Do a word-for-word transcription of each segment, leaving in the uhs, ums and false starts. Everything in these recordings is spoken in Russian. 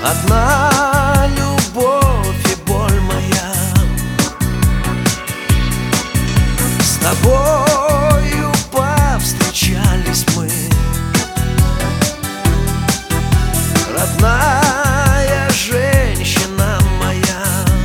Одна любовь и боль моя, с тобою повстречались мы. Родная женщина моя,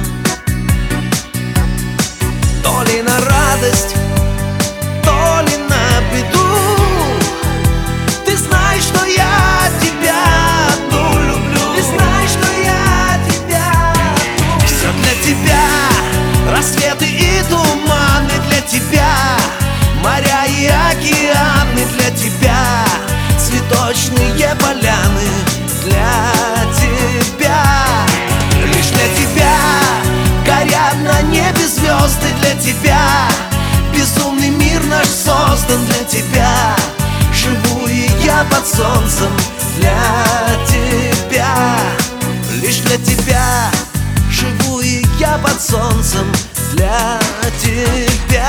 то ли на радость, то ли на беду, ты знаешь, что я тебя одну люблю. Ты знаешь, что я тебя одну. Все для тебя, рассветы и туманы для тебя, моря и океаны для тебя, цветочные поляны для тебя. Лишь для тебя горят на небе звезды для тебя, безумный мир наш создан для тебя, живу и я под солнцем для тебя. Лишь для тебя живу и я под солнцем для тебя.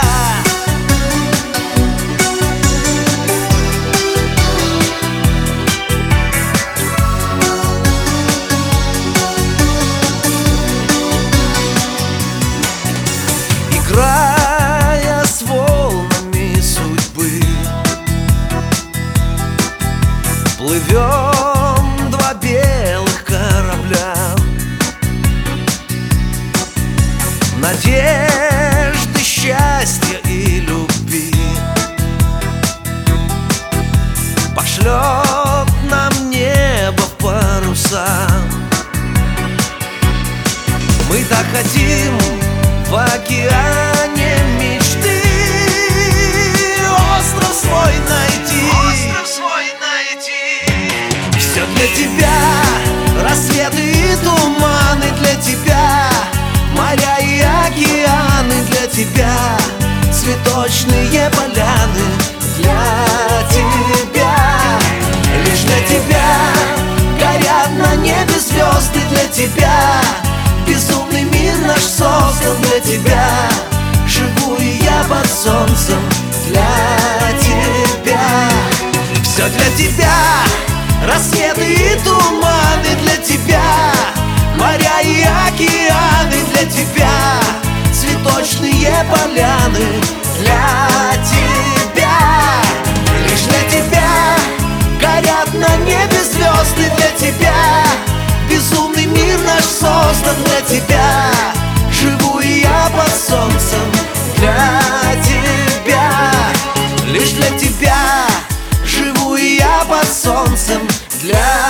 Играя с волнами судьбы, плывем два белых корабля, надежды, счастья и любви. Пошлет нам небо в паруса. Мы так хотим в океане мечты остров свой найти. Остров свой найти. Все для тебя, рассветы и туманы для тебя, моря и океаны для тебя, цветочные поляны для тебя. Лишь для тебя горят на небе звезды для тебя, безумный мир наш создан для тебя, живу и я под солнцем для тебя. Все для тебя, рассветы и туманы для тебя, моря и океаны для тебя, цветочные поляны для тебя. Лишь для тебя горят на небе звезды для тебя, безумный мир наш создан для тебя, живу и я под солнцем для тебя. Лишь для тебя живу и я под солнцем для